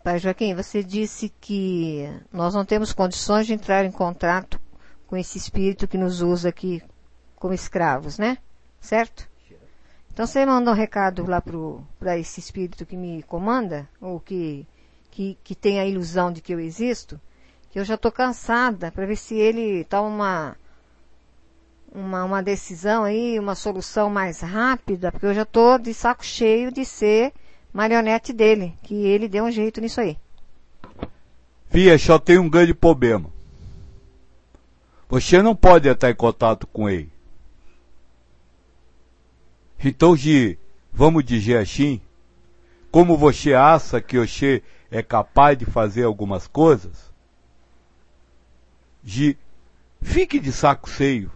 Pai Joaquim, você disse que nós não temos condições de entrar em contato com esse espírito que nos usa aqui como escravos, né? Certo? Então você manda um recado lá para esse espírito que me comanda, ou que tem a ilusão de que eu existo, que eu já estou cansada, para ver se ele toma uma decisão aí, uma solução mais rápida, porque eu já estou de saco cheio de ser marionete dele, que ele deu um jeito nisso aí. Fia, só tem um grande problema. Você não pode entrar em contato com ele. Então, vamos dizer assim, como você acha que você é capaz de fazer algumas coisas, fique de saco cheio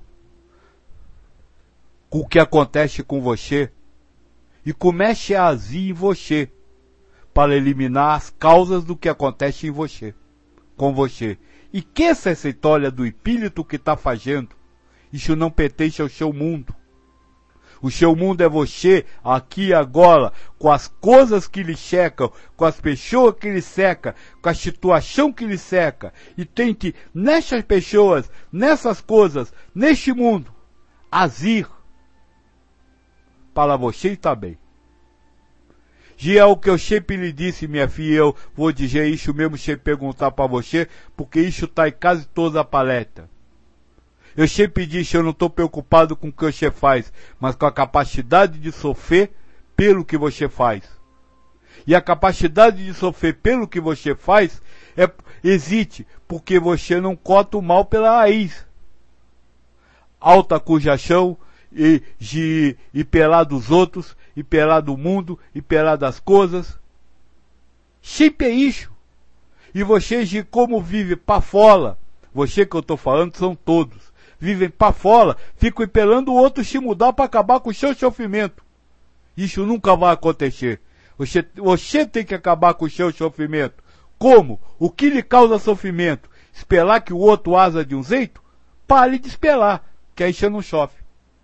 com o que acontece com você e comece a agir em você para eliminar as causas do que acontece em você, com você. E que essa história do espírito que está fazendo, isso não pertence ao seu mundo. O seu mundo é você, aqui e agora, com as coisas que lhe cercam, com as pessoas que lhe cercam, com a situação que lhe cerca. E tente, nessas pessoas, nessas coisas, neste mundo, agir para você estar bem. E é o que eu sempre lhe disse, minha filha, eu vou dizer isso mesmo sem perguntar para você, porque isso está em quase toda a palestra. Eu sempre disse, eu não estou preocupado com o que você faz, mas com a capacidade de sofrer pelo que você faz. E a capacidade de sofrer pelo que você faz existe porque você não corta o mal pela raiz. Alta cujação e pelar dos outros, e pelar do mundo, e pelar das coisas. Sempre é isso. E vocês, de como vive para fora, você que eu estou falando são todos. Vivem para fora, ficam impelando o outro se mudar para acabar com o seu sofrimento. Isso nunca vai acontecer. Você tem que acabar com o seu sofrimento. Como? O que lhe causa sofrimento? Esperar que o outro asa de um jeito? Pare de esperar, que aí você não sofre.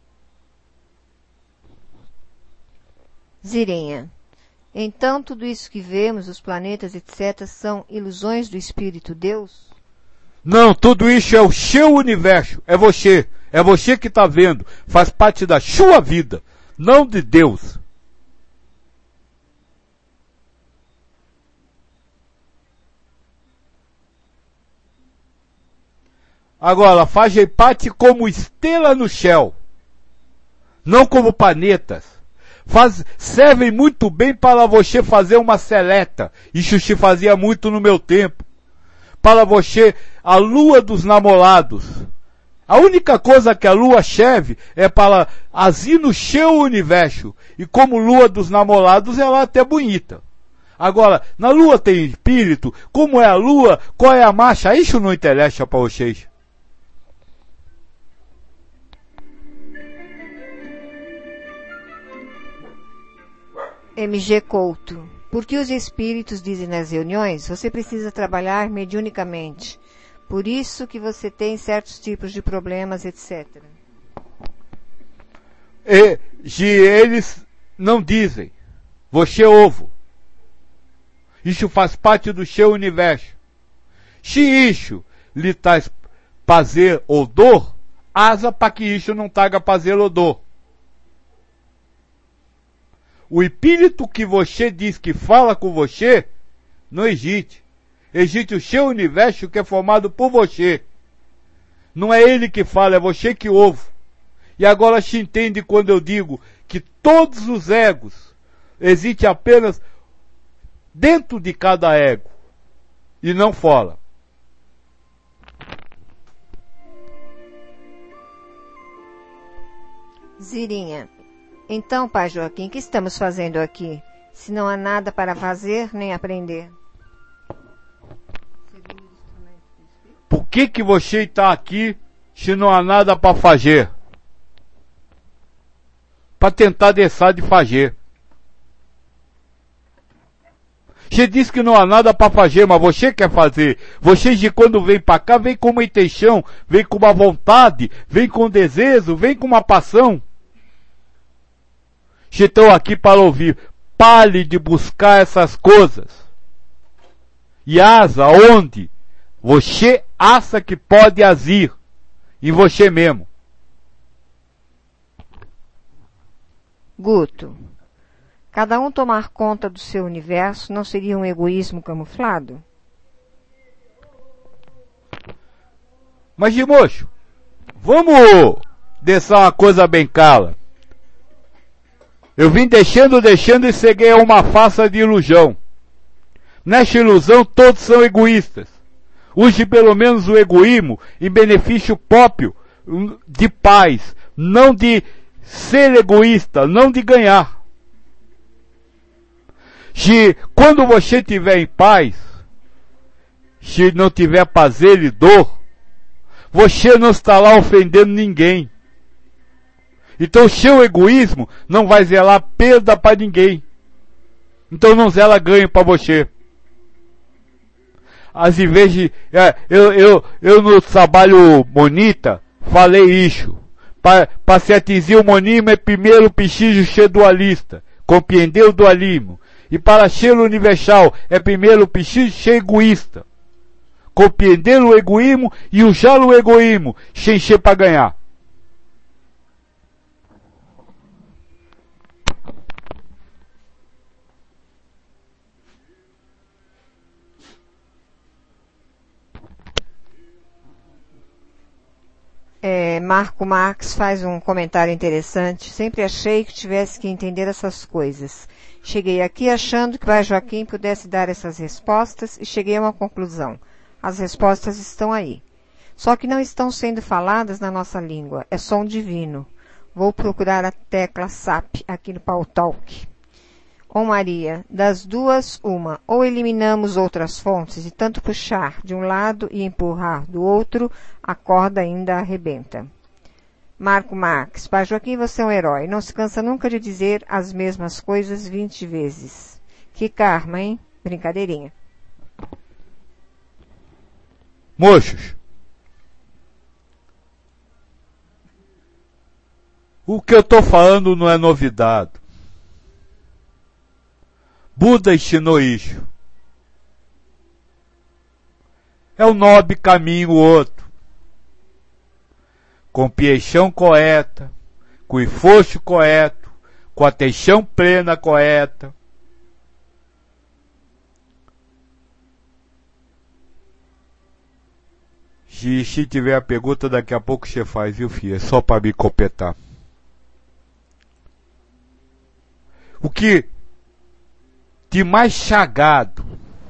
Zirinha, então tudo isso que vemos, os planetas, etc., são ilusões do Espírito Deus? Não, tudo isso é o seu universo, é você que está vendo, faz parte da sua vida, não de Deus. Agora, faz parte como estrela no céu, não como planetas. Servem muito bem para você fazer uma seleta, isso se fazia muito no meu tempo. Para você, a lua dos namorados. A única coisa que a lua serve é para agir no seu universo. E como lua dos namorados, ela é até bonita. Agora, na lua tem espírito, como é a lua, qual é a marcha, isso não interessa para vocês. MG Couto. Porque os espíritos dizem nas reuniões, você precisa trabalhar mediunicamente. Por isso que você tem certos tipos de problemas, etc. E se eles não dizem, você é ovo. Isso faz parte do seu universo. Se isso lhe traz prazer ou dor, asa para que isso não traga prazer ou dor. O espírito que você diz que fala com você, não existe. Existe o seu universo que é formado por você. Não é ele que fala, é você que ouve. E agora se entende quando eu digo que todos os egos existem apenas dentro de cada ego e não fora. Zirinha. Então, Pai Joaquim, o que estamos fazendo aqui? Se não há nada para fazer nem aprender. Por que você está aqui se não há nada para fazer? Para tentar deixar de fazer. Você diz que não há nada para fazer, mas você quer fazer. Você de quando vem para cá, vem com uma intenção, vem com uma vontade, vem com desejo, vem com uma paixão. Estou aqui para ouvir. Pare de buscar essas coisas. e asa onde você acha que pode agir, em você mesmo. Guto, cada um tomar conta do seu universo não seria um egoísmo camuflado? Mas, Mocho, vamos deixar uma coisa bem clara. Eu vim deixando e cheguei a uma farsa de ilusão. Nesta ilusão todos são egoístas. Use pelo menos o egoísmo em benefício próprio de paz, não de ser egoísta, não de ganhar. Se quando você estiver em paz, se não tiver prazer e dor, você não está lá ofendendo ninguém. Então o seu egoísmo não vai zelar perda para ninguém. Então não zela ganho para você. Às vezes, eu no trabalho Monita, falei isso. Para se atingir o monismo é primeiro preciso ser dualista, compreender o dualismo. E para ser universal é primeiro preciso ser egoísta. Compreender o egoísmo e usar o egoísmo sem ser para ganhar. Marco Marx faz um comentário interessante. Sempre achei que tivesse que entender essas coisas. Cheguei aqui achando que o Pai Joaquim pudesse dar essas respostas e cheguei a uma conclusão. As respostas estão aí. Só que não estão sendo faladas na nossa língua. É som divino. Vou procurar a tecla SAP aqui no Pautalk. Ô Maria, das duas, uma. Ou eliminamos outras fontes e tanto puxar de um lado e empurrar do outro, a corda ainda arrebenta. Marco Marx, Pai Joaquim, você é um herói. Não se cansa nunca de dizer as mesmas coisas 20 vezes. Que karma, hein? Brincadeirinha. Moços, o que eu estou falando não é novidade. Buda ensinou isso. É o nobre caminho o outro. Com paixão correta, com esforço correto, com atenção plena correta. Se tiver a pergunta, daqui a pouco você faz, viu, filho? É só para me completar. O que de mais chagado.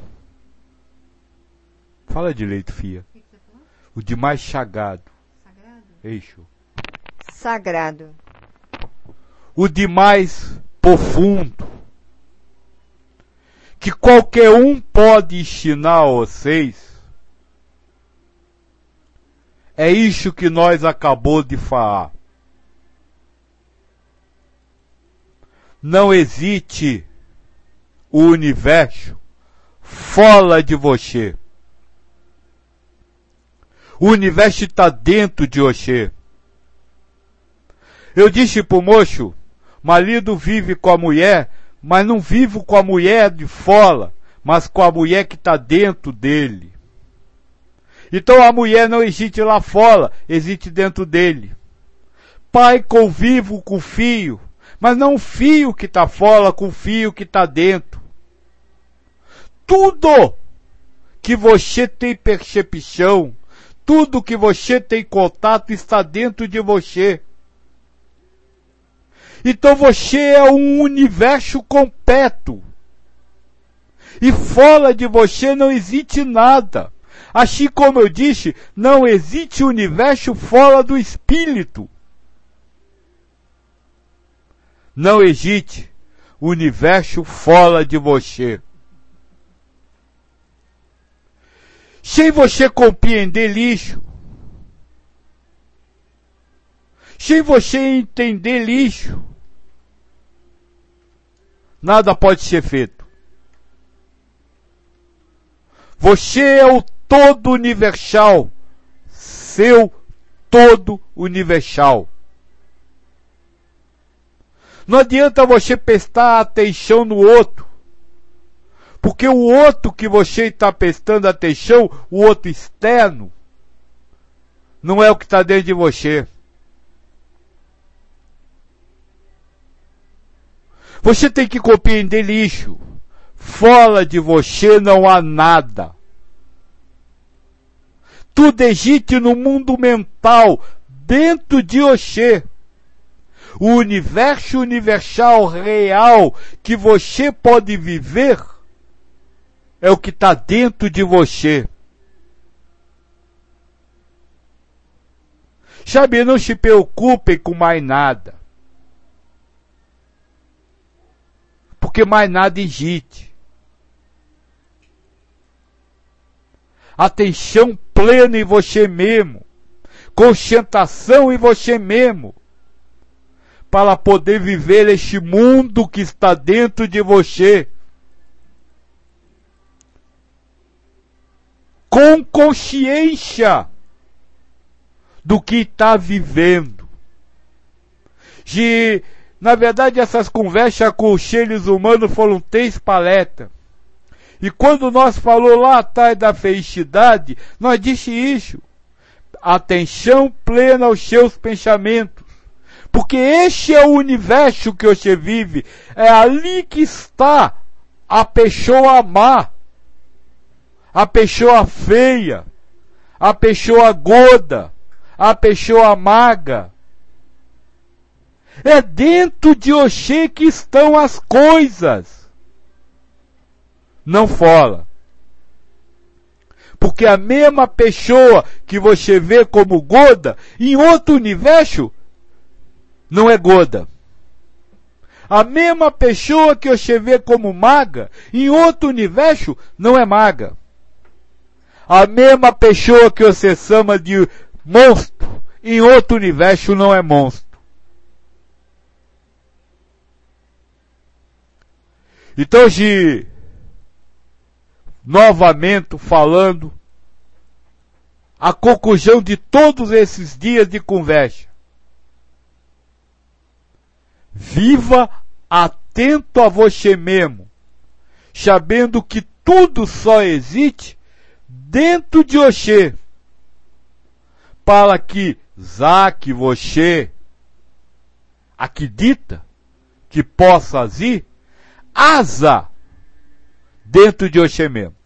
Fala direito, filha. O de mais chagado. Sagrado? Eixo. Sagrado. O de mais profundo. Que qualquer um pode ensinar a vocês. É isso que nós acabou de falar. Não existe o universo fora de você. O universo está dentro de você. Eu disse pro moço, marido vive com a mulher, mas não vive com a mulher de fora, mas com a mulher que está dentro dele. Então a mulher não existe lá fora, existe dentro dele. Pai convive com o filho, mas não o filho que está fora com o filho que está dentro. Tudo que você tem percepção, tudo que você tem contato está dentro de você. Então você é um universo completo. E fora de você não existe nada. Assim como eu disse, não existe universo fora do espírito. Não existe universo fora de você. Sem você compreender lixo, sem você entender lixo, nada pode ser feito. Você é o todo universal, seu todo universal. Não adianta você prestar atenção no outro, Porque o outro que você está prestando atenção, o outro externo, não é o que está dentro de você. Você tem que compreender, lixo. Fora de você não há nada. Tudo existe no mundo mental, dentro de você. O universo universal real que você pode viver é o que está dentro de você. Sabe, não se preocupem com mais nada. Porque mais nada existe. Atenção plena em você mesmo. Concentração em você mesmo. Para poder viver este mundo que está dentro de você. Com consciência do que está vivendo. Na verdade, essas conversas com os seres humanos foram 3 palestras. E quando nós falou lá atrás da felicidade, nós disse isso. Atenção plena aos seus pensamentos. Porque este é o universo que você vive. É ali que está a pessoa má. A pessoa feia. A pessoa gorda. A pessoa magra. É dentro de você que estão as coisas. Não fora. Porque a mesma pessoa que você vê como gorda, em outro universo, não é gorda. A mesma pessoa que você vê como magra, em outro universo, não é magra. A mesma pessoa que você chama de monstro, em outro universo não é monstro. Então, novamente falando, a conclusão de todos esses dias de conversa. Viva atento a você mesmo, sabendo que tudo só existe dentro de você, para que você acredita que possa ir asa dentro de você mesmo.